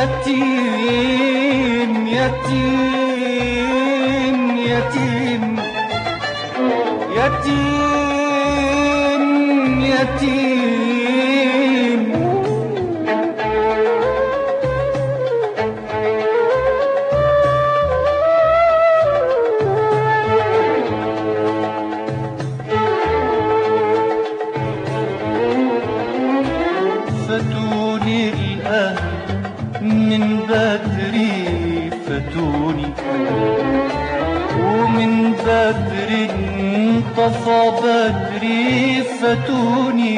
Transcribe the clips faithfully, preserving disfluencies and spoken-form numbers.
يتيم يتيم يتيم يتيم يتيم فاتوني الأهل من بدري فاتوني ومن بدري انطفى بدري فاتوني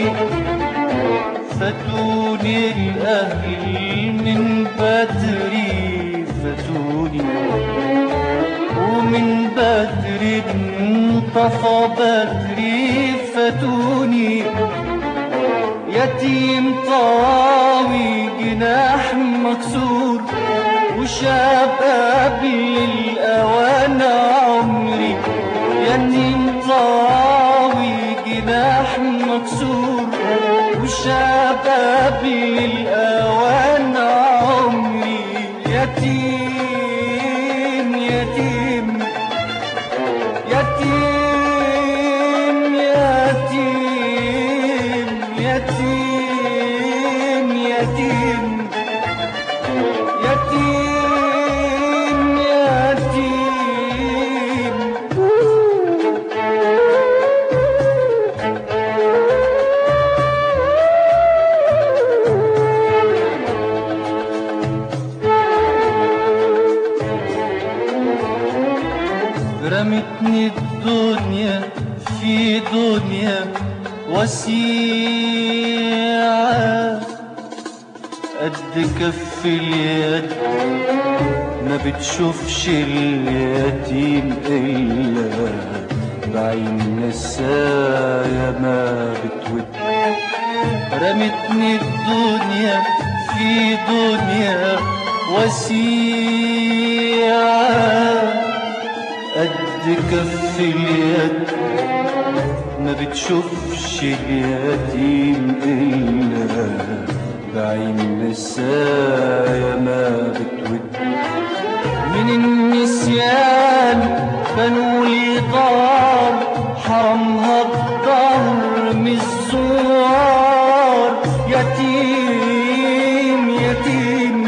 فاتوني الأهل من بدري فاتوني ومن بدري انطفى بدري فاتوني يتيم طاوي جناح مكسور وشاب قبل الأوان عمري يتيم طاوي جناح مكسور وشاب قبل الأوان عمري يتيم يتيم يتيم يتيم يتيم يتيم يتيم يتيم رمتني الدنيا في دنيا وسيعة قد كف اليد ما بتشوفش اليتيم إلا بعين نسايا ما بتود رمتني الدنيا في دنيا وسيعة قد كف اليد ما بتشوفش اليتيم إلا بعين نسايا ما بتود من النسيان بنوا لي دار حرمها الدهر من الزوار يتيم يتيم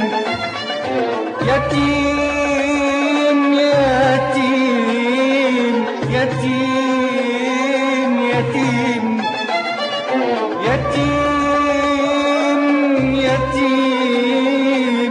يتيم يتيم يتيم يتيم يتيم يتيم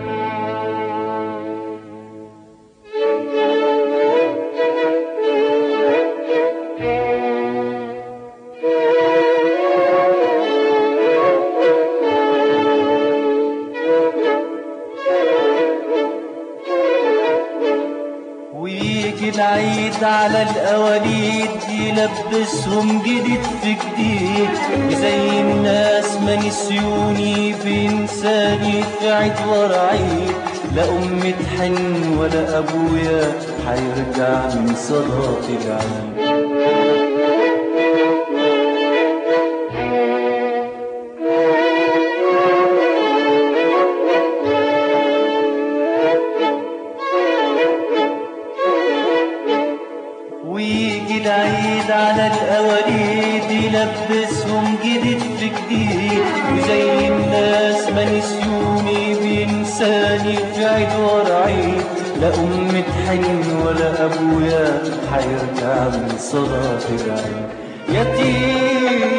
ويجي العيد على الأواليد يلبسهم جديد في جديد زي الناس ما نسيوني بإنساني في عيد ورا عيد لا أمي تحن ولا أبويا حيرجع من صلاة العيد ويجي العيد على الأواليد يلبسهم جديد في جديد وزي الناس ما نسيوني بإنساني في عيد ورا عيد لا أمي تحن ولا أبويا حيرجع من صلاة العيد يتيم